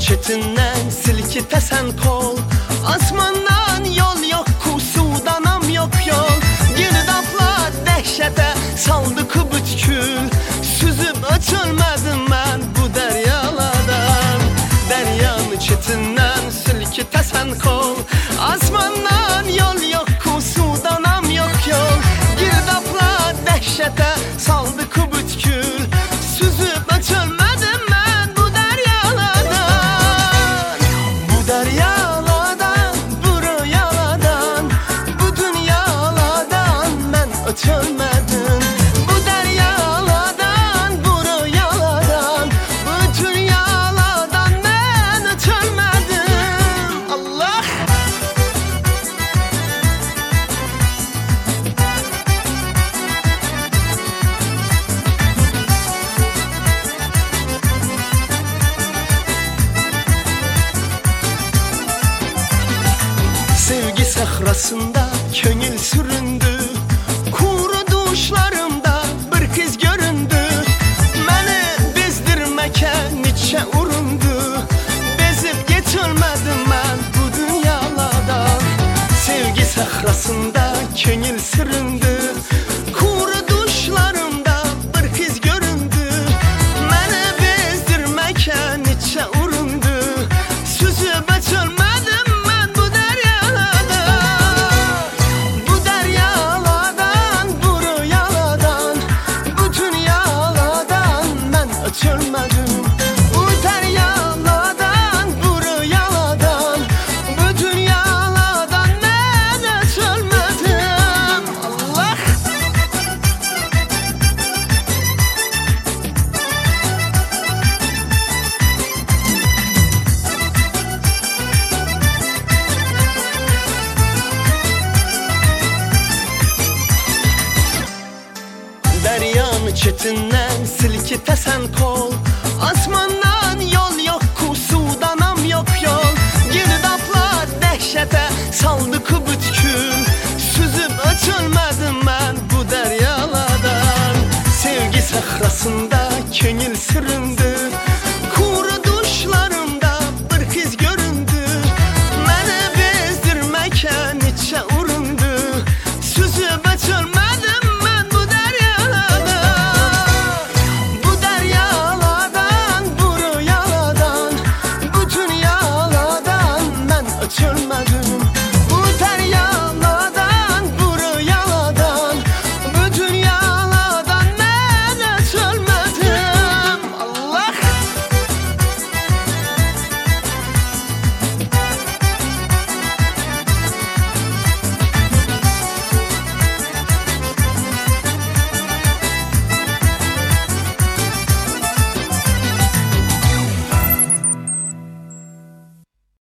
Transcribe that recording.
çetindən silkitəsən kol. Asmandan yol yok ku, sudanam yok yol. Girdapla dəhşətə saldı ku bütkül. Süzüb öçülmədim mən bu dəryalardan. Dəryanı çetindən silkitəsən kol. Asmandan yol yok ku, sudanam yok yol. Girdapla dəhşətə saldı ku bütkül. Süzüb öçülmədim mən bu dəryalardan. Bu dəryalardan, bu rüyalardan, bu dünyalardan mən öçülmədim. Bu dəryalardan, bu rüyalardan, bu dünyalardan mən öçülmədim. Allah! Sevgi sahrasında könül süründü. Kuru duşlarımda bir kız göründü. Məni bezdirməkə neçə urundu. Bezib geçilmədim mən bu dünyalardan. Sevgi sahrasında könül süründü. Kuru duşlarımda bir kız göründü. Məni bezdirməkə neçə urundu. Süzüb açılmadım mən bu dəryalardan. Bu dəryalardan, bu rüyalardan, bu dünyalardan mən öçülmədim. Bu dəryalardan, bu rüyalardan, bu dünyalardan mən öçülmədim. Allah! Dəryanı çetindən silkitəsən kol. Asmandan yol yok ku, sudanam yok yol. Girdapla dəhşətə saldı ku bütkül. Süzüb öçülmədim mən bu dəryalardan. Sevgi sahrasında könül süründü.